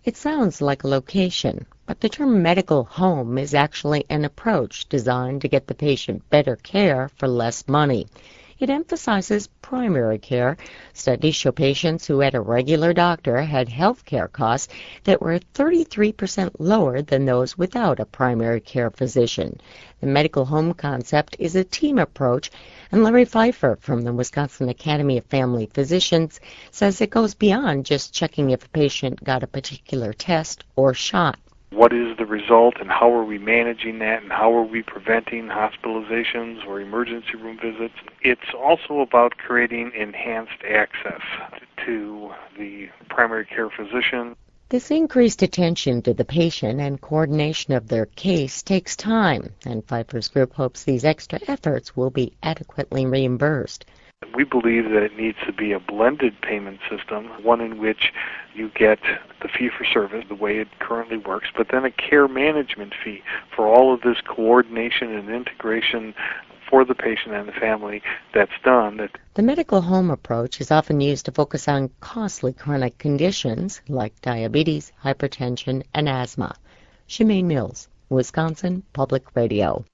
It sounds like a location, but the term medical home is actually an approach designed to get the patient better care for less money. It emphasizes primary care. Studies show patients who had a regular doctor had health care costs that were 33% lower than those without a primary care physician. The medical home concept is a team approach, and Larry Pfeiffer from the Wisconsin Academy of Family Physicians says it goes beyond just checking if a patient got a particular test or shot. What is the result, and how are we managing that, and how are we preventing hospitalizations or emergency room visits? It's also about creating enhanced access to the primary care physician. This increased attention to the patient and coordination of their case takes time, and Pfeiffer's group hopes these extra efforts will be adequately reimbursed. We believe that it needs to be a blended payment system, one in which you get the fee-for-service, the way it currently works, but then a care management fee for all of this coordination and integration for the patient and the family that's done. The medical home approach is often used to focus on costly chronic conditions like diabetes, hypertension, and asthma. Shemaine Mills, Wisconsin Public Radio.